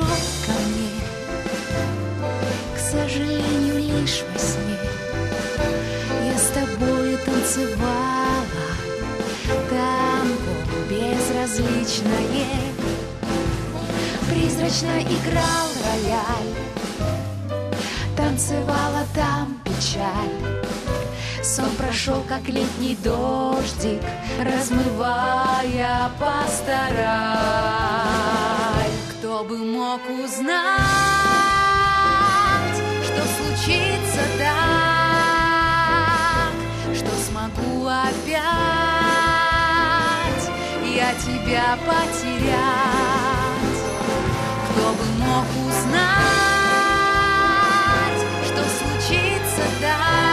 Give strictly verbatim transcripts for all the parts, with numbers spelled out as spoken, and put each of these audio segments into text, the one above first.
ко мне, к сожалению, лишь во сне. Я с тобою танцевала танго безразличное, призрачно играл рояль, танцевала там печаль. Сон прошел, как летний дождик, размывая пастораль. Кто бы мог узнать, что случится так, что смогу опять я тебя потерять. Кто бы мог узнать, что случится так,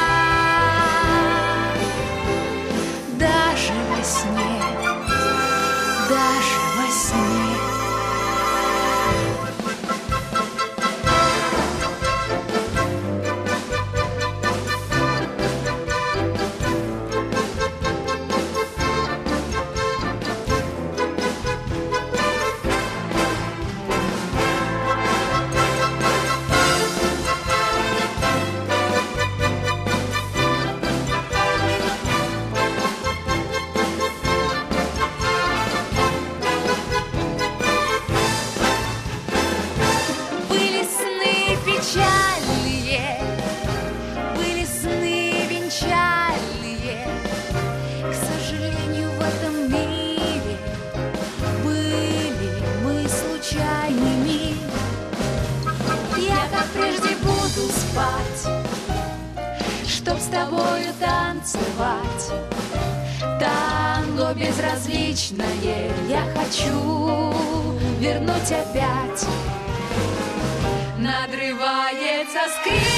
даже во сне, даже во сне. Чтоб с тобою танцевать танго безразличное, я хочу вернуть опять. Надрывается скрип.